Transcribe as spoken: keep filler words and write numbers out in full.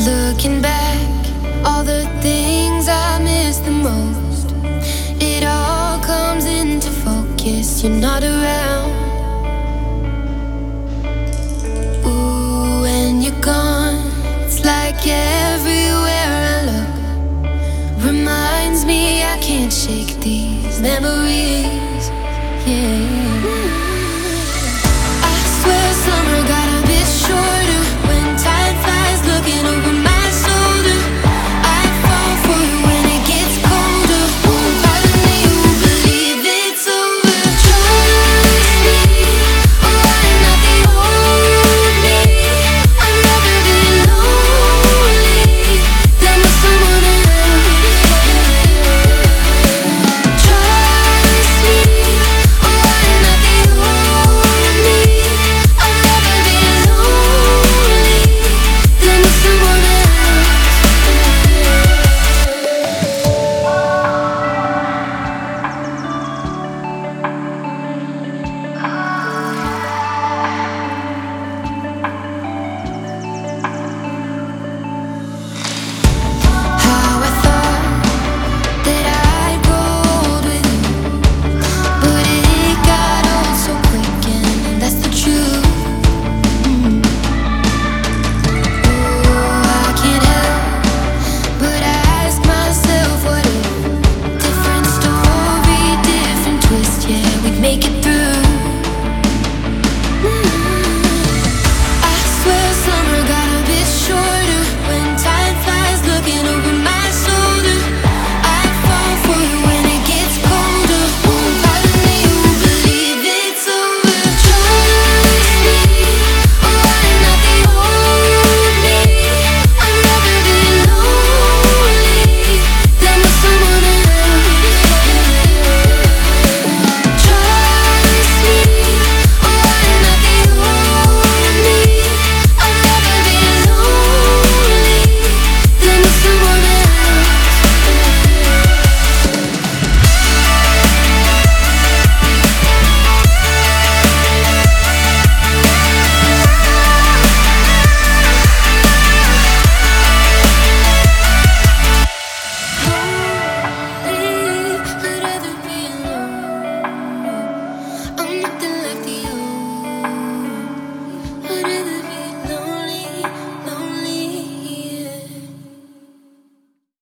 Looking back, all the things I miss the most, it all comes into focus. You're not around. Ooh, when you're gone, it's like everywhere I look reminds me I can't shake these memories.